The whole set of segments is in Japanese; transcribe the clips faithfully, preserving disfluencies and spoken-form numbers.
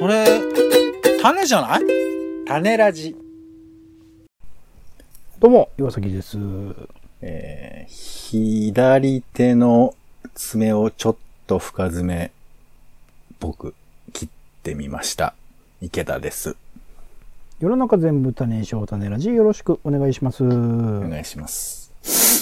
それ、種じゃない？種ラジ。 どうも、岩崎です。 えー、左手の爪をちょっと深爪、僕、切ってみました。池田です。 世の中全部種にしよう、種ラジ、よろしくお願いします。 お願いします。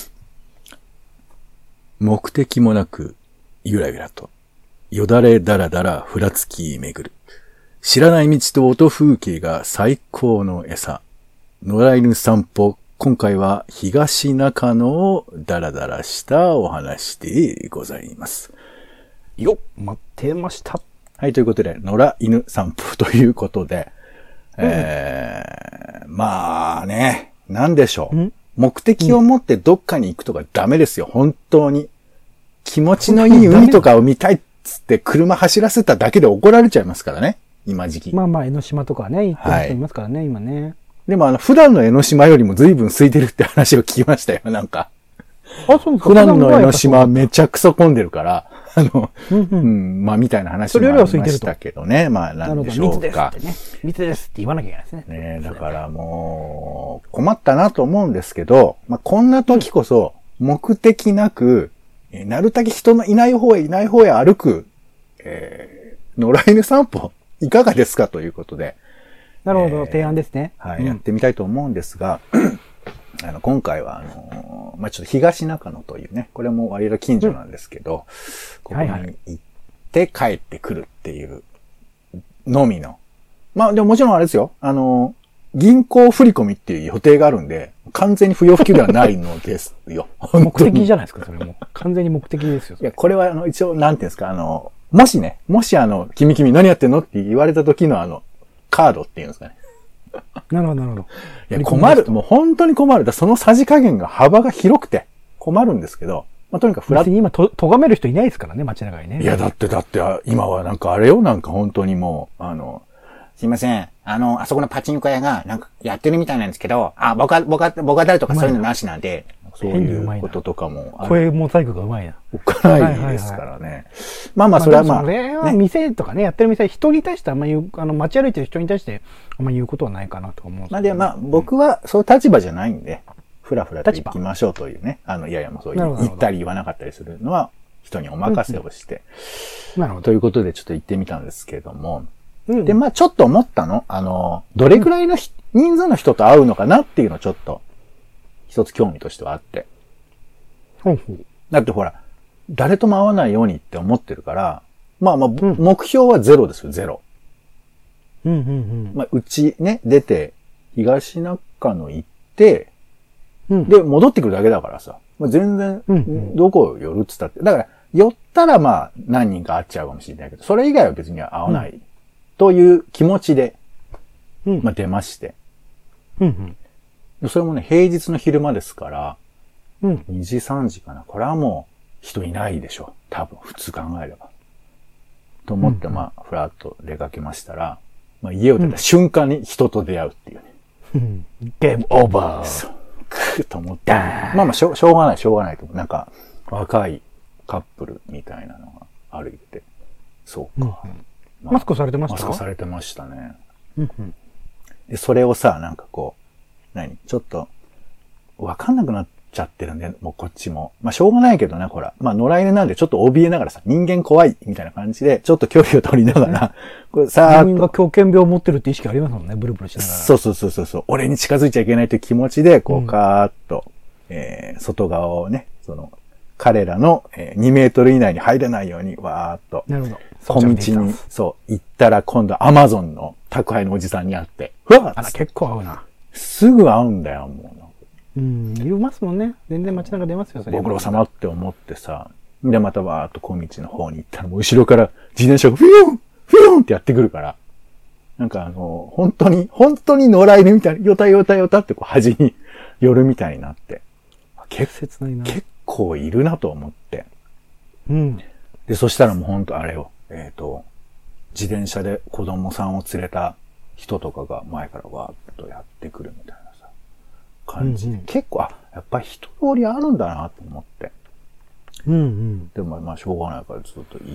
目的もなく、ゆらゆらと、よだれだらだらふらつき巡る。知らない道と音風景が最高の餌。野良犬散歩。今回は東中野をダラダラしたお話でございます。 よっ、待ってました。 はい、ということで、野良犬散歩ということで、うん、えー、まあね、なんでしょう。目的を持ってどっかに行くとかダメですよ、本当に。気持ちのいい海とかを見たいっつって車走らせただけで怒られちゃいますからね、今時期。 まあまあ、江ノ島とかね、行ってる人いますからね、はい、今ね。 でもあの、普段の江ノ島よりも随分空いてるって話を聞きましたよ、なんか。 あ、そうですか。 普段の江ノ島はめちゃくそ混んでるから、あの、うんうん、うん、まあみたいな話もありましたけどね。まあなんでしょうか。 密ですってね。密ですって言わなきゃいけないですね。 ね、だからもう、困ったなと思うんですけど、まあこんな時こそ、目的なく、うん、なるだけ人のいない方へいない方へ歩く、えー、野良犬散歩、いかがですかということで。 なるほど、えー、提案ですね。 はい、うん、やってみたいと思うんですが、あの、今回は、あのー、まあ、ちょっと東中野というね、これも割と近所なんですけど、うん、ここに行って帰ってくるっていうのみの。まあ、でももちろんあれですよ、あのー、銀行振込っていう予定があるんで、完全に不要不急ではないのですよ。 目的じゃないですか、それも。完全に目的ですよ。 いや、これはあの、一応、なんていうんですか、あの、もしね、もしあの、君君何やってんのって言われた時のあの、カードっていうんですかね。 なるほど、なるほど。 いや、困る。もう本当に困る。だそのさじ加減が幅が広くて困るんですけど、まあ、とにかくフラット。 今と、咎める人いないですからね、街中にね。 いや、だって、だって、今はなんかあれよ、なんか本当にもう、あの、すいません。あの、あそこのパチンコ屋がなんかやってるみたいなんですけど、あ、僕は、僕は、僕は誰とかそういうのなしなんで、そういうこととかも。 声モザイクがうまいな。 おっかないですからね。はいはいはい、まあまあ、それはまあ。 それは店とかね、やってる店、人に対してあんま言う、あの、街歩いてる人に対してあんま言うことはないかなと思うんですけど。 まあでもまあ、僕はそういう立場じゃないんで、ふらふらと行きましょうというね。あの、いやいやもうそういう言ったり言わなかったりするのは人にお任せをして。 なるほど。 ということでちょっと行ってみたんですけれども。うん、で、まあちょっと思ったの。あの、どれくらいの人数の人と会うのかなっていうのをちょっと、一つ興味としてはあって。 ほうほう。 だってほら、誰とも会わないようにって思ってるから、まあまあ、うん、目標はゼロですよ、ゼロ。 うんうんうん。 まあ、うちね、出て、東中野行って、 うん、 で、戻ってくるだけだからさ、まあ、全然、どこ寄るっつったって、だから、寄ったらまあ、何人か会っちゃうかもしれないけど、それ以外は別には会わない、うん、という気持ちで、うん、まあ出まして。 うんうん、それもね、平日の昼間ですから、 うん、 にじさんじかな。これはもう人いないでしょ。多分、普通考えれば。と思って、まあ、ふらっと出かけましたら、まあ、家を出た瞬間に人と出会うっていうね。 うん、ゲームオーバー。 そう。くーと思って。まあまあしょ、しょうがない、しょうがないと思う。なんか、若いカップルみたいなのが歩いて。そうか。 うんまあ、マスクされてましたか？ マスクされてましたね。 うんうん、 で、それをさ、なんかこう、何ちょっと、わかんなくなっちゃってるんで、もうこっちも。まあ、しょうがないけどね、ほら。まあ、野良犬なんでちょっと怯えながらさ、人間怖いみたいな感じで、ちょっと距離を取りながら、これさーっと。 自分が狂犬病を持ってるって意識ありますもんね、ブルブルしながら。 そうそうそうそう。俺に近づいちゃいけないという気持ちで、こう、カーッと、うん、えー、外側をね、その、彼らの、えー、にメートル以内に入れないように、わーっと。 なるほど。 小道に、そう、行ったら今度アマゾンの宅配のおじさんに会って、うわあら、結構合うな。 すぐ会うんだよ、もう。 うん、いますもんね。全然街中出ますよ、それ。 ご苦労様って思ってさ。で、またわーっと小道の方に行ったら、もう後ろから自転車がフィヨンフィヨンってやってくるから。なんかあの、本当に、本当に野良犬みたいに、よたよたよたってこう端に寄るみたいになって。 結構ないな。 結構いるなと思って。 うん。 で、そしたらもう本当あれよ。えっと、自転車で子供さんを連れた人とかが前からわーっとやってくるみたいなさ、感じで、うんうん、結構、あ、やっぱり人通りあるんだなと思って。 うんうん。 でもまあしょうがないからずっと行っ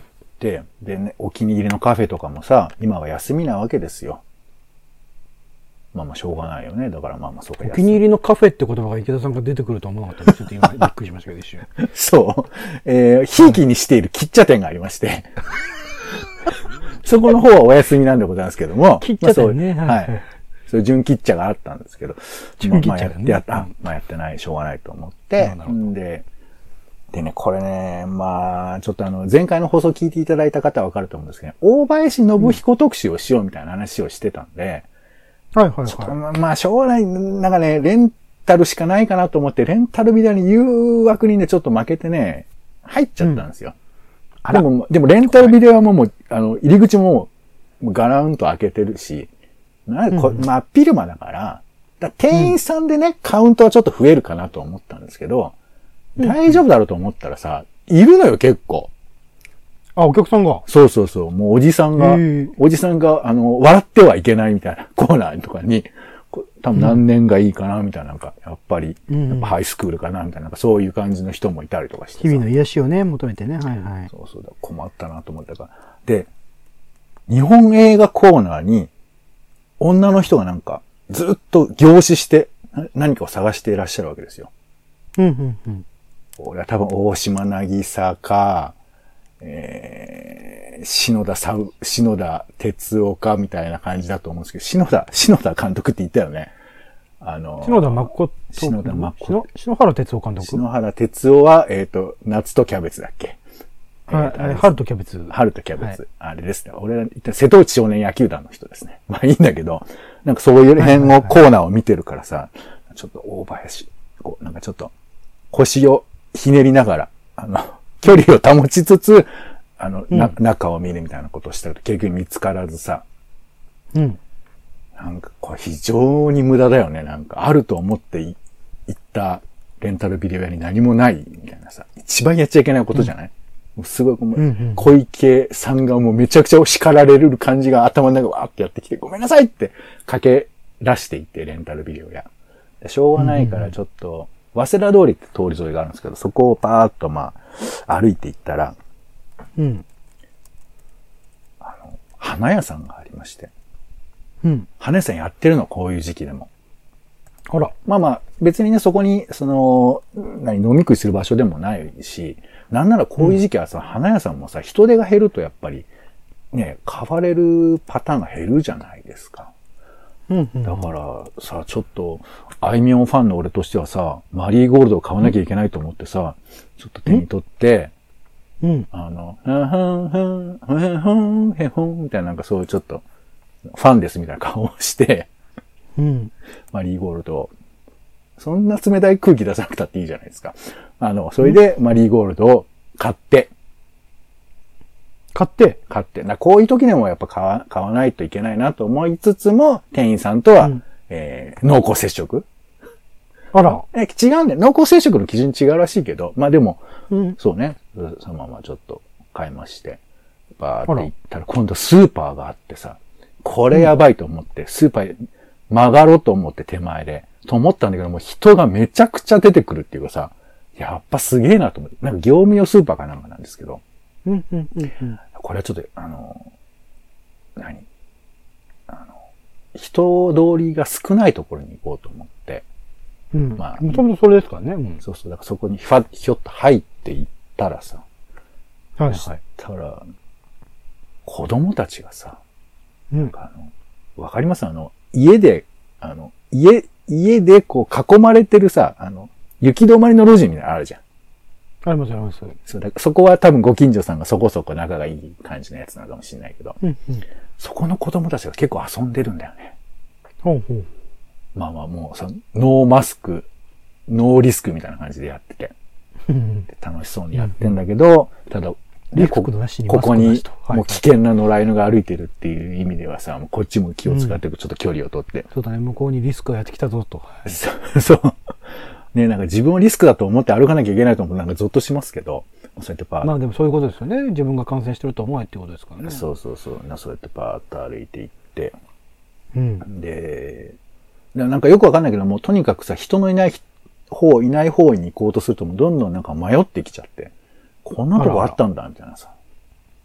て、でね、お気に入りのカフェとかもさ、今は休みなわけですよ。まあまあしょうがないよね。だからまあまあそうか。 お気に入りのカフェって言葉が池田さんが出てくるとは思わなかったので、ちょっと今びっくりしましたけど、一瞬。 そう。えー、ひいきにしている喫茶店がありまして。そこの方はお休みなんでございますけども。 喫茶店ね。 まあ、はい。はい。そういう純喫茶があったんですけど。 純喫茶がね。 まあ、やって、まあやってない、しょうがないと思って。で、でね、これね、まあ、ちょっとあの、前回の放送聞いていただいた方はわかると思うんですけど、大林信彦特集をしようみたいな話をしてたんで、 はいはいはい。まあ、しょうがない。なんかね、レンタルしかないかなと思って、レンタルビデオに誘惑にね、ちょっと負けてね、入っちゃったんですよ。うん、でも、でもレンタルビデオはもう、もうあの、入り口も、もうガランと開けてるし、なんこ、うん、まあ、ピルマだから、だ店員さんでね、うん、カウントはちょっと増えるかなと思ったんですけど、うん、大丈夫だろうと思ったらさ、いるのよ、結構。 あ、お客さんがそうそうそう。もうおじさんが、おじさんが、あの、笑ってはいけないみたいなコーナーとかに、多分何年がいいかなみたいな、なんか、やっぱり、うん、やっぱハイスクールかなみたいな、なんかそういう感じの人もいたりとかして。 日々の癒しをね、求めてね。はいはい。 そうそうだ。困ったなと思ったから。で、日本映画コーナーに、女の人がなんか、ずっと凝視して何かを探していらっしゃるわけですよ。 うんうんうん。 俺は多分大島渚か、えー、篠田さう、篠田哲夫かみたいな感じだと思うんですけど、篠田、篠田監督って言ったよね。あの、 篠田誠。 篠田誠。 篠原哲夫監督。 篠原哲夫は、えっ、ー、と、夏とキャベツだっけ。 はい、えー、春とキャベツ。 春とキャベツ。はい、あれですね。俺は言った瀬戸内少年野球団の人ですね。まあいいんだけど、なんかそういう辺のコーナーを見てるからさ、ちょっと大林、こう、なんかちょっと腰をひねりながら、あの、距離を保ちつつ、あの、うん、な、中を見るみたいなことをしたら結局見つからずさ。 うん。 なんかこれ非常に無駄だよね。なんかあると思って行ったレンタルビデオ屋に何もないみたいなさ。一番やっちゃいけないことじゃない、うん、もうすごい、うんうん、小池さんがもうめちゃくちゃ叱られる感じが頭の中わーってやってきて、ごめんなさいって駆け出していって、レンタルビデオ屋。しょうがないからちょっと、早稲田通りって通り沿いがあるんですけど、そこをパーッとまあ、歩いていったら、 うん。 あの、花屋さんがありまして。 うん。 花屋さんやってるの、こういう時期でも。 あら。 まあまあ、別にね、そこに、その、何、飲み食いする場所でもないし、なんならこういう時期はさ、うん、花屋さんもさ、人手が減るとやっぱり、ね、買われるパターンが減るじゃないですか。 うんうんうん、 だからさ、ちょっと、あいみょんファンの俺としてはさ、マリーゴールドを買わなきゃいけないと思ってさ、うん、ちょっと手に取って、 うん、 あの、ふんふんふん、ふんふん、へほんみたいななんかそういうちょっと、ファンですみたいな顔をして、 うん、 マリーゴールド、そんな冷たい空気出さなくたっていいじゃないですか。あの、それでマリーゴールドを買って、 買って。 買って。な、こういう時でもやっぱ買わ、買わないといけないなと思いつつも、店員さんとは、うん、えー、濃厚接触。 あら。 え、違うんだよ。濃厚接触の基準違うらしいけど、まあでも、 うん、 そうね。そのままちょっと買いまして、バーって行ったら今度スーパーがあってさ、これやばいと思って、スーパー曲がろうと思って手前で、と思ったんだけども、人がめちゃくちゃ出てくるっていうかさ、やっぱすげえなと思って。なんか業務用スーパーかなんかなんですけど、 うんうんうんうん、 これはちょっと、あの、何あの、人通りが少ないところに行こうと思って、 うん、まあ、もともとそれですからね。うん、 そうそう。だからそこにひょ、ひょっと入っていったらさ、 はい。 入ったら、子供たちがさ、 うん、 なんかあの、わかりますあの、家で、あの、家、家でこう囲まれてるさ、あの、行き止まりの路地みたいなのあるじゃん。 ありますあります。 そうだ、そこは多分ご近所さんがそこそこ仲がいい感じのやつなのかもしれないけど、 うんうん、 そこの子供たちが結構遊んでるんだよね。 ほうほう。 まあまあもうその、ノーマスク、ノーリスクみたいな感じでやってて、楽しそうにやってんだけど、うん、ただ、 リスクのなしにここに、もう危険な野良犬が歩いてるっていう意味ではさ、もうこっちも気を使ってちょっと距離を取って、うん。 そうだね、向こうにリスクがやってきたぞと。 そう。そうね、なんか自分をリスクだと思って歩かなきゃいけないと思うとなんかゾッとしますけど、そうやってパーッと。 まあでもそういうことですよね。自分が感染してると思えってことですからね。 そうそうそう。そうやってパーッと歩いていって、 うん、 で、なんかよくわかんないけども、とにかくさ、人のいない方、いない方に行こうとするともうどんどんなんか迷ってきちゃって、こんなとこあったんだ、みたいなさ。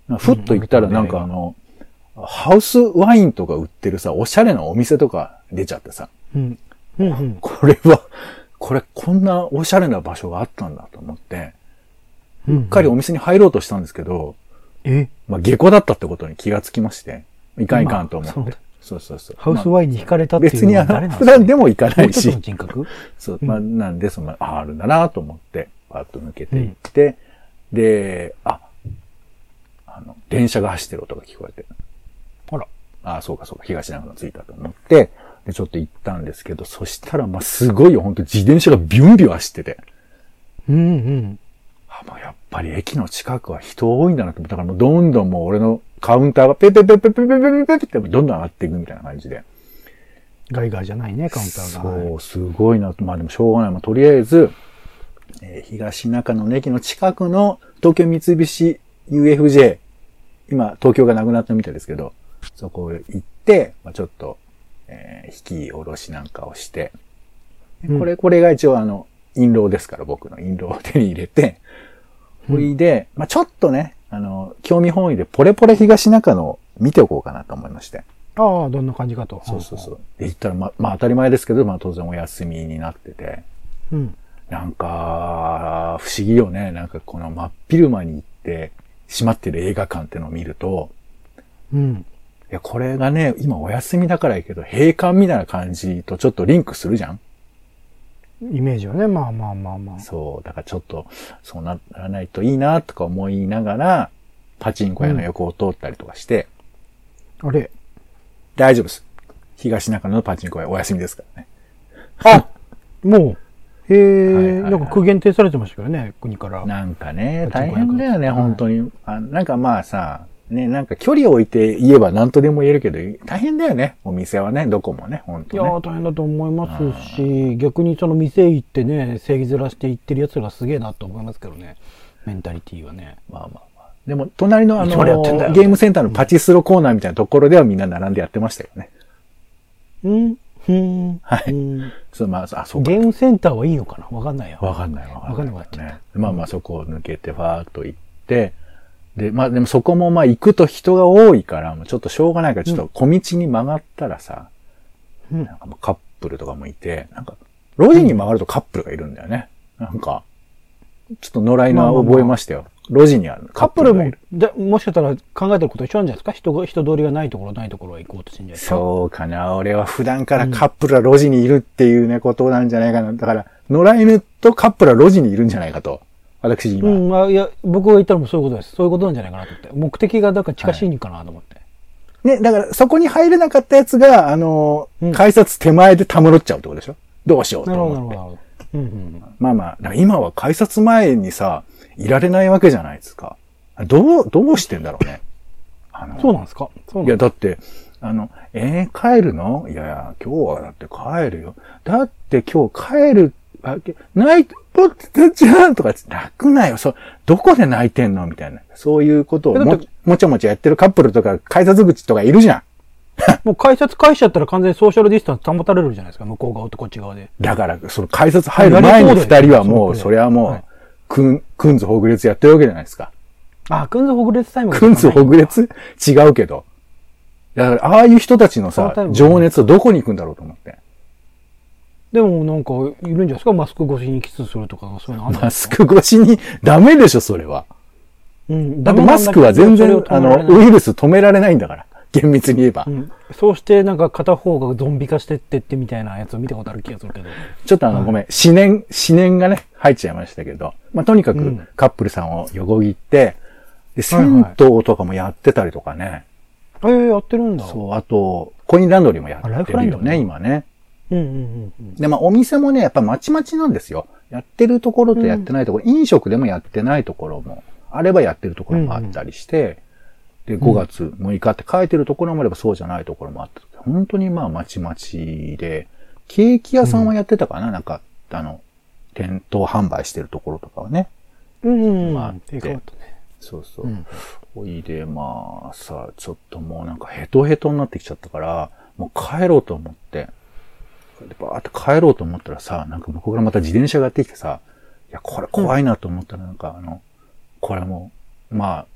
ふっと行ったらなんかあの、ハウスワインとか売ってるさ、おしゃれなお店とか出ちゃってさ。 うんうんうん、 これは、これこんなおしゃれな場所があったんだと思って、うっかりお店に入ろうとしたんですけど、 えまあ下戸だったってことに気がつきまして、いかんいかんと思って。まあ、そうそうそう。 ハウスワインに惹かれたっていうのは誰なんですか、ね、 別にあの、普段でも行かないし。 の人格そう、まあなんで、その、あ、あるんだなと思って、パッと抜けていって、うん、で、あ、あの、電車が走ってる音が聞こえて。 あら。 あ、そうかそうか、東長野着いたと思って、で、ちょっと行ったんですけど、そしたら、まあ、すごいよ、本当自転車がビュンビュン走ってて。 うんうん。 あ、まあ、やっぱり駅の近くは人多いんだなと思ったから、もうどんどんもう俺のカウンターがペペペペペペペペペペってどんどん上がっていくみたいな感じで。 ガイガイじゃないね、カウンターが。 そう、すごいなと。まあでもしょうがない。まあ、とりあえず、えー、東中野の駅の近くの東京三菱 ユーエフジェー、今東京がなくなったみたいですけど、そこへ行って、まあ、ちょっと、えー、引き下ろしなんかをして、これ、これが一応あの、印籠ですから、僕の印籠を手に入れて、ほ、うん、いで、まあ、ちょっとね、あの、興味本位でポレポレ東中野を見ておこうかなと思いまして。 ああ、どんな感じかと。 そうそうそう。で、行ったら、ま、まあ当たり前ですけど、まあ当然お休みになってて。 うん。 なんか、不思議よね。なんかこの真っ昼間に行って閉まってる映画館ってのを見ると、 うん。 いや、これがね、今お休みだからいいけど、閉館みたいな感じとちょっとリンクするじゃん？ イメージはね、まあまあまあまあ。 そう、だからちょっと、そうならないといいな、とか思いながら、パチンコ屋の横を通ったりとかして。 うん、あれ大丈夫です。東中野のパチンコ屋お休みですからね。 あもう、へえ、はいはいはい、なんか区限定されてましたけどね、国から。 なんかね、大変だよね、本当に。あなんかまあさ、ね、なんか距離を置いて言えば何とでも言えるけど、大変だよね、お店はね、どこもね、本当ね。 いやー、大変だと思いますし、逆にその店行ってね、正義ずらして行ってる奴がすげえなと思いますけどね、メンタリティはね。 まあまあまあ。でも、隣のあの、ゲームセンターのパチスロコーナーみたいなところではみんな並んでやってましたよね。 うん、うん、 はい。うん、そう、まあ、あ、そうゲームセンターはいいのかなわかんないよ。 わかんないわかんない。わかんなかったね。 まあまあ、そこを抜けて、ファーっと行って、で、まあでもそこもまあ行くと人が多いから、もうちょっとしょうがないから、ちょっと小道に曲がったらさ、うん、なんかもうカップルとかもいて、なんか、路地に曲がるとカップルがいるんだよね。なんか、ちょっと野良いのは覚えましたよ。まあまあまあ路地にあるカップルも、で、もしかしたら考えてること一緒なんじゃないですか？人が、人通りがないところ、ないところは行こうとしてんじゃないですか？ そうかな。俺は普段からカップルは路地にいるっていうね、ことなんじゃないかな。だから、野良犬とカップルは路地にいるんじゃないかと。私今。 うん、まあ、いや、僕が言ったらもうそういうことです。そういうことなんじゃないかなと思って。目的がだから近しいかなと思って。 はい、ね、だからそこに入れなかったやつが、あの、うん、改札手前でたむろっちゃうってことでしょ？どうしようと思って。なるほど、なるほど。うんうん、まあまあ、だから今は改札前にさ、いられないわけじゃないですか。どう、どうしてんだろうね。 あのそうなんですか？そうなんですか？ いや、だって、あの、えー、帰るの？いやいや、今日はだって帰るよ。だって今日帰る、あ、泣いて、ぽってちゃんとか泣くなよ。そう、どこで泣いてんのみたいな。そういうことをも、もちゃもちゃやってるカップルとか、改札口とかいるじゃん。 もう改札返しちゃったら完全にソーシャルディスタンス保たれるじゃないですか。向こう側とこっち側で。 だから、その改札入る前に二人はもう、それはもう、はい、くん、くんずほぐれつやってるわけじゃないですか。 あ、くんずほぐれつタイムくんずほぐれつ違うけど。だから、ああいう人たちのさ、情熱をどこに行くんだろうと思って。 でもなんか、いるんじゃないですか？マスク越しにキスするとか、そういうのあるんですか？ マスク越しに、ダメでしょ、それは。 うん。 だってマスクは全然、あの、ウイルス止められないんだから。厳密に言えば、 うん。そうしてなんか片方がゾンビ化してってってみたいなやつを見たことある気がするけど。 ちょっとあの、はい、ごめん、思念、思念がね、入っちゃいましたけど。まあ、とにかくカップルさんを横切って、で、銭湯とかもやってたりとかね。 ええー、やってるんだ。 そう、あと、コインランドリーもやってるよね、今ね。 うんうんうんうん。 で、まあ、お店もね、やっぱまちまちなんですよ。やってるところとやってないところ、うん、飲食でもやってないところも、あればやってるところもあったりして、うんうん、で、ごがつむいかって書いてるところもあればそうじゃないところもあった。本当にまあまちまちで、ケーキ屋さんはやってたかな、うん、なんか、あの、店頭販売してるところとかはね。 うんうんうん。 まあ、あって、 ね、 そうそう。うん、おいで、まあさ、ちょっともうなんかヘトヘトになってきちゃったから、もう帰ろうと思って、でバーって帰ろうと思ったらさ、なんか向こうからまた自転車がやってきてさ、いや、これ怖いなと思ったらなんかあの、これも、まあ、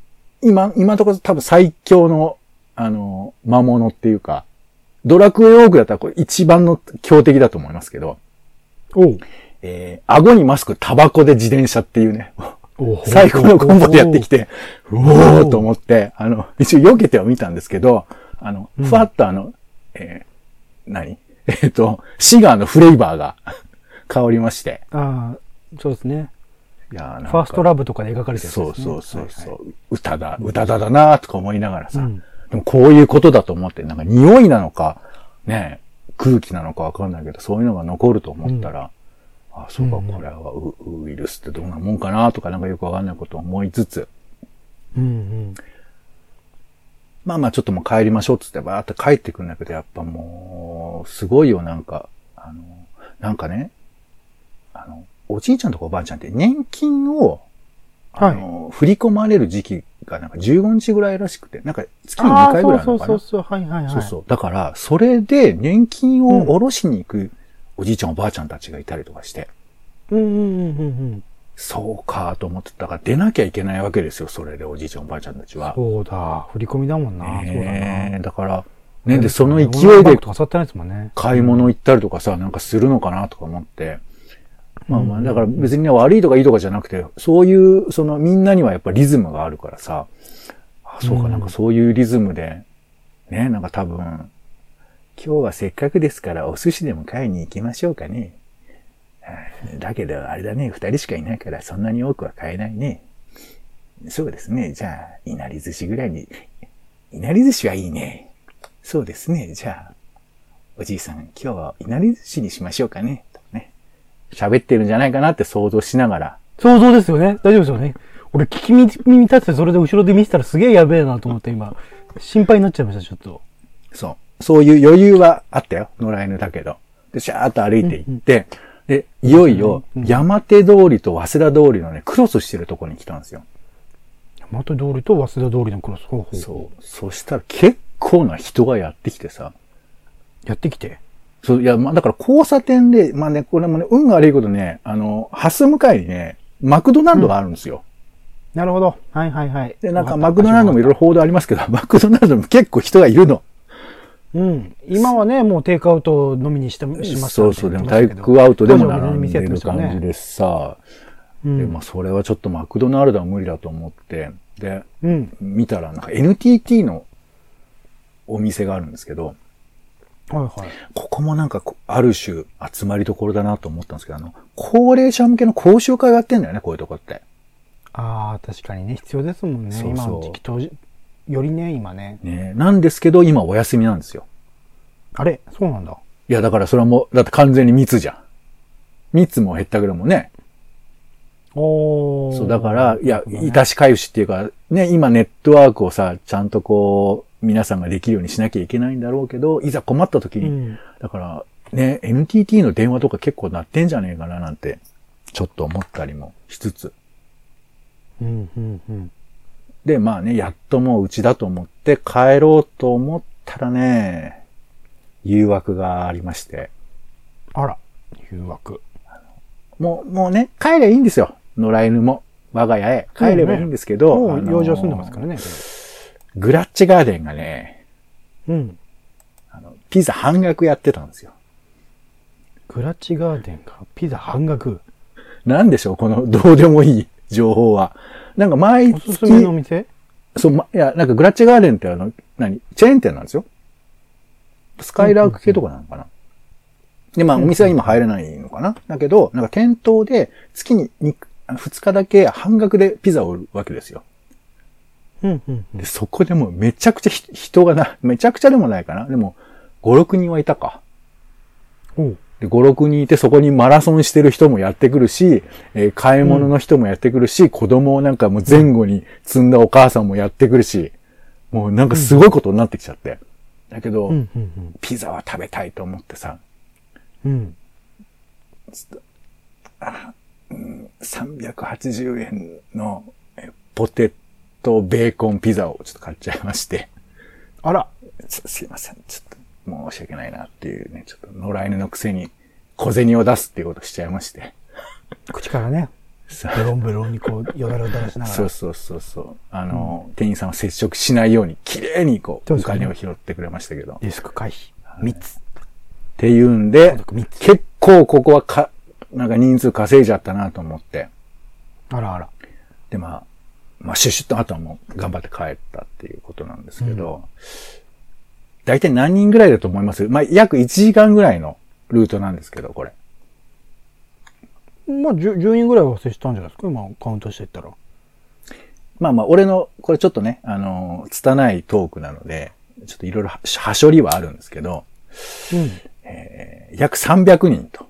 今、今のところ多分最強の、あの、魔物っていうか、ドラクエウォークだったらこれ一番の強敵だと思いますけど、 おう。 えー、顎にマスク、タバコで自転車っていうね、最高のコンボでやってきて、うおーと思って、あの、一応避けては見たんですけど、あの、ふわっとあの、えー、何えっと、シガーのフレーバーが香りまして。 ああ、そうですね。 いやファーストラブとかで描かれてるやつですね。 そうそうそうそう、はいはい、歌だ、歌だだなとか思いながらさ、うん、でもこういうことだと思って、なんか匂いなのか、ね、空気なのかわかんないけど、そういうのが残ると思ったら、うん、あ、そうか、これは ウ, ウイルスってどんなもんかなとかなんかよくわかんないことを思いつつ、 うんうん、 まあまあちょっともう帰りましょうっつってバーって帰ってくるんだけど、やっぱもう、すごいよ、なんか、あの、なんかね、あの、おじいちゃんとかおばあちゃんって年金を、あの、はい、振り込まれる時期がなんかじゅうごにちぐらいらしくて、なんか月ににかいぐらいなのかな。 そうそうそうそう、はいはいはい。 そうそう。だから、それで年金を下ろしに行くおじいちゃんおばあちゃんたちがいたりとかして。 うんうんうんうんうん。 そうかと思ってたから出なきゃいけないわけですよ、それでおじいちゃんおばあちゃんたちは。 そうだ、振り込みだもんな。 えー、 そうだな。 だから、ね、で、その勢いで買い物行ったりとかさ、なんかするのかなとか思って。まあまあ、だから別にね、悪いとかいいとかじゃなくて、そういう、そのみんなにはやっぱリズムがあるからさ、あ、そうか、なんかそういうリズムで、ね、なんか多分、今日はせっかくですからお寿司でも買いに行きましょうかね。だけど、あれだね、二人しかいないからそんなに多くは買えないね。そうですね、じゃあ、いなり寿司ぐらいに、いなり寿司はいいね。そうですね、じゃあ、おじいさん、今日はいなり寿司にしましょうかね。喋ってるんじゃないかなって想像しながら。 想像ですよね。大丈夫ですよね。俺聞き耳立ててそれで後ろで見せたらすげえやべえなと思って今、心配になっちゃいました、ちょっと。 そう。そういう余裕はあったよ。野良犬だけど。で、シャーっと歩いていって、うんうん、で、いよいよ山手通りと早稲田通りのね、クロスしてるとこに来たんですよ。 山手通りと早稲田通りのクロス。ほうほう。 そう。そしたら結構な人がやってきてさ。 やってきてそう、いや、まあ、だから交差点で、まあね、これもね、運が悪いことね、あの、ハス向かいにね、マクドナルドがあるんですよ。 うん、なるほど。はいはいはい。 で、なんかマクドナルドもいろいろ報道ありますけど、マクドナルドも結構人がいるの。 うん。今はね、もうテイクアウトのみにして、しますそうそう、でもテイクアウトでも並んでる感じでさ、うん、で、まあ、それはちょっとマクドナルドは無理だと思って、で、うん、見たら、なんか エヌティーティー のお店があるんですけど、 はいはい。 ここもなんか、ある種、集まりどころだなと思ったんですけど、あの、高齢者向けの講習会をやってんだよね、こういうとこって。 ああ、確かにね、必要ですもんね。そうそう今の時期当時、よりね、今ね。 ねなんですけど、今お休みなんですよ。 あれそうなんだ。 いや、だからそれはもう、だって完全に密じゃん。密も減ったぐらいもね。 おー。 そう、だから、いや、いたしかゆしっていうか、ね、今ネットワークをさ、ちゃんとこう、皆さんができるようにしなきゃいけないんだろうけど、いざ困った時に、うん、だからね、エヌティーティー の電話とか結構鳴ってんじゃねえかななんて、ちょっと思ったりもしつつ。 うんうんうん、 で、まあね、やっともううちだと思って帰ろうと思ったらね、誘惑がありまして。 あら、誘惑。 もう、もうね、帰ればいいんですよ。野良犬も。我が家へ帰ればいいんですけど。 うんね、もう養生済んでますからね。 グラッチガーデンがね、 うん。 あの、ピザ半額やってたんですよ。 グラッチガーデンがピザ半額。 なんでしょうこのどうでもいい情報は。なんか毎月。 おすすめのお店そう、ま、いや、なんかグラッチガーデンってあの、何チェーン店なんですよ。スカイラーク系とかなのかな、うんうんうん、で、まあ、お店は今入れないのかな、うんうん、だけど、なんか店頭で月にふつかだけ半額でピザを売るわけですよ。 うんうんうん、 でそこでもめちゃくちゃ人がな、めちゃくちゃでもないかな。でも、ご、ろくにんはいたか。でご、ろくにんいて、そこにマラソンしてる人もやってくるし、えー、買い物の人もやってくるし、うん、子供をなんかもう前後に積んだお母さんもやってくるし、もうなんかすごいことになってきちゃって。だけど、 うんうんうん、 ピザは食べたいと思ってさ、 うん、 あ、うん、さんびゃくはちじゅうえんのポテトベーコンピザをちょっと買っちゃいまして。 あら、 すいません。ちょっと申し訳ないなっていうね、ちょっと野良犬のくせに小銭を出すっていうことをしちゃいまして。 口からね。 ベロンベロンにこう、よだれを垂らしながら。 そうそうそうそう。あの、うん、店員さんは接触しないように、綺麗にこう、お金を拾ってくれましたけど。 リスク回避。みっつ。 っていうんで、結構ここはか、なんか人数稼いじゃったなと思って。 あらあら。 で、まあ、まあ、シュシュッとあとはもう頑張って帰ったっていうことなんですけど、うん、大体何人ぐらいだと思います？まあ、約いちじかんぐらいのルートなんですけど、これ。 まあ、じゅうにんぐらいは接したんじゃないですか、今カウントしていったら。 まあまあ、俺の、これちょっとね、あの、拙いトークなので、ちょっといろいろはしょりはあるんですけど、うんえー、約さんびゃくにんと。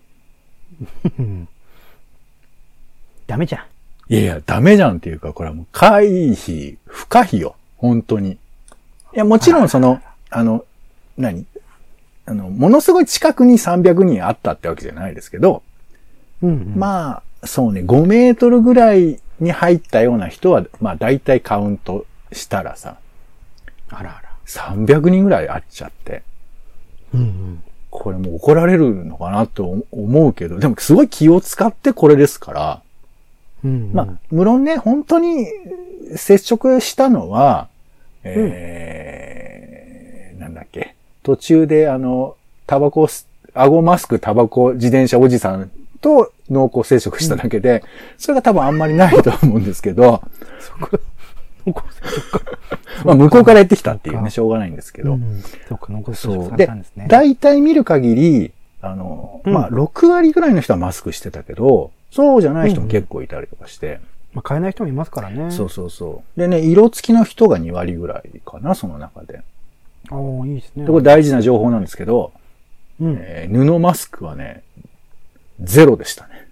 ダメじゃん。 いやいや、ダメじゃんっていうか、これはもう回避、不可避よ。本当に。いや、もちろんその、あの、何あの、ものすごい近くにさんびゃくにんあったってわけじゃないですけど、うんうん、まあ、そうね、ごメートルぐらいに入ったような人は、まあ大体カウントしたらさ、 あらあら。 さんびゃくにんぐらいあっちゃって、 うんうん、 これもう怒られるのかなと思うけど、でもすごい気を使ってこれですから、 うんうん、 まあ、無論ね、本当に接触したのは、えーうん、なんだっけ、途中であの、タバコ、顎マスク、タバコ、自転車おじさんと濃厚接触しただけで、うん、それが多分あんまりないと思うんですけど、 そこ濃厚接触か。 まあ、向こうからやってきたっていうね、しょうがないんですけど。 うん、そうか、濃厚接触されたんですね。 で、大体見る限り、あの、うん、まあ、ろく割ぐらいの人はマスクしてたけど、そうじゃない人も結構いたりとかして。うんうん、 まあ、買えない人もいますからね。 そうそうそう。でね、色付きの人がに割ぐらいかな、その中で。 ああ、いいですね。 で、これ大事な情報なんですけど、うんえー、布マスクはね、ゼロでしたね。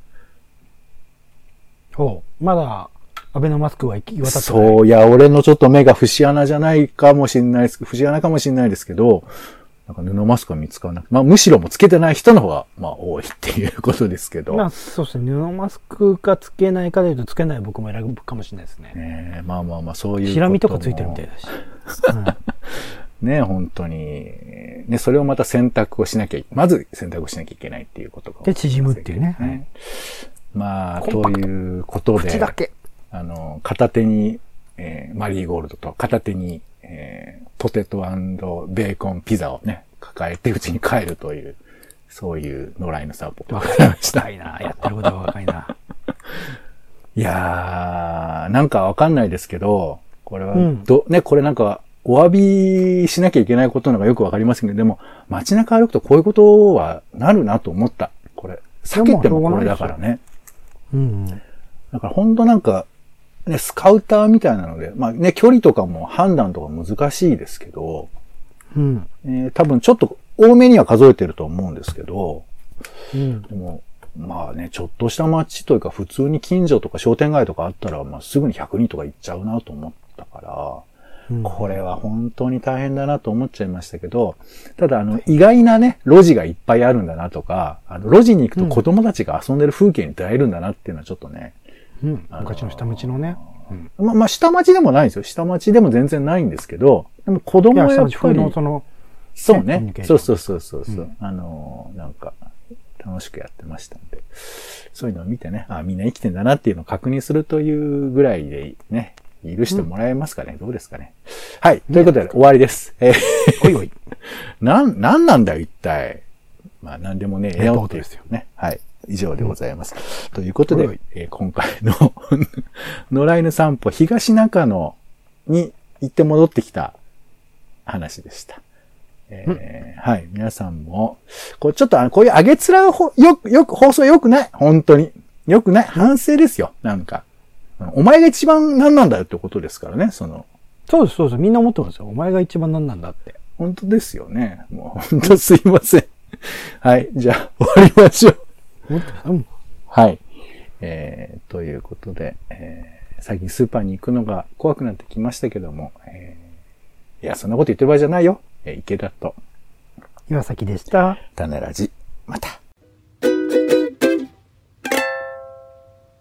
おう、まだ、アベノマスクは行き渡ってない。 そう、いや、俺のちょっと目が節穴じゃないかもしれないです。節穴かもしれないですけど、なんか布マスクは見つからなくて、まあむしろもつけてない人の方が、まあ多いっていうことですけど。 まあそうですね。布マスクかつけないかで言うとつけない僕も選ぶかもしれないですね。 ねえ、まあまあまあそういうことも。 シラミとかついてるみたいだし。 うん、ねえ、本当に。ね、それをまた選択をしなきゃい、まず選択をしなきゃいけないっていうことか。 で、縮むっていうね。 はい、まあ、ということで。 口だけ。 あの、片手に、えー、マリーゴールドと片手に、えー、ポテト&ベーコンピザをね、抱えてうちに帰るという、そういう野良犬散歩。 若いました。若いな。やってることが若いな。 いやー、なんかわかんないですけど、これはど、うん、ね、これなんか、お詫びしなきゃいけないことなのがよくわかりますけど、でも、街中歩くとこういうことはなるなと思った。これ、避けてもこれだからね。 うん、うん。 だから本当なんか、ね、スカウターみたいなので、まあね、距離とかも判断とか難しいですけど、 うんえー、多分ちょっと多めには数えてると思うんですけど、 うん、 でも、まあね、ちょっとした街というか普通に近所とか商店街とかあったら、まあすぐにひゃくにんとか行っちゃうなと思ったから、うん、これは本当に大変だなと思っちゃいましたけど、ただあの、意外なね、路地がいっぱいあるんだなとか、あの、路地に行くと子供たちが遊んでる風景に出会えるんだなっていうのはちょっとね、 うん、昔の下町のね。 うん、まあ、まあ、下町でもないんですよ。下町でも全然ないんですけど、でも子供はやっぱり、 のそのそうね。そうそうそうそうそう、うん、あのー、なんか、楽しくやってましたんで、そういうのを見てね、あ、みんな生きてんだなっていうのを確認するというぐらいでね、許してもらえますかね、うん、どうですかね。はい。ということで、終わりです。えー、 おいおい。 なん、なんなんだよ、一体。まあ、なんでもね、 エアポートですよね。はい。以上でございます。うん、ということで、えー、今回の野良犬散歩東中野に行って戻ってきた話でした。えーうん、はい。皆さんも、こうちょっとあの、こういう上げつらほ、よく、よく、放送良くない本当に。良くない。反省ですよ。なんか。お前が一番何なんだよってことですからね、その。 そうです、そうです。みんな思ってますよ。お前が一番何なんだって。 本当ですよね。もう本当すいません。はい。じゃあ、終わりましょう。はい。えー、ということで、えー、最近スーパーに行くのが怖くなってきましたけども、えー、いや、そんなこと言ってる場合じゃないよ。えー、池田と岩崎でした。 種ラジ。また。